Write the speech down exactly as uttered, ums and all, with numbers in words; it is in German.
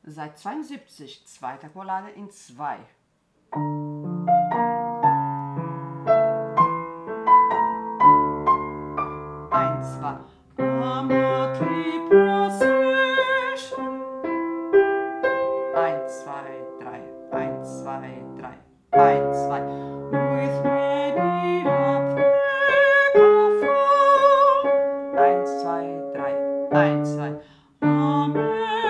Seite zweiundsiebzig, zweite Chorlage in zwei. Eins, zwei. Eins, zwei, drei. Eins, zwei, drei. Eins, zwei. With many a freak of wrong. Eins, zwei, drei. Eins, zwei. Amen.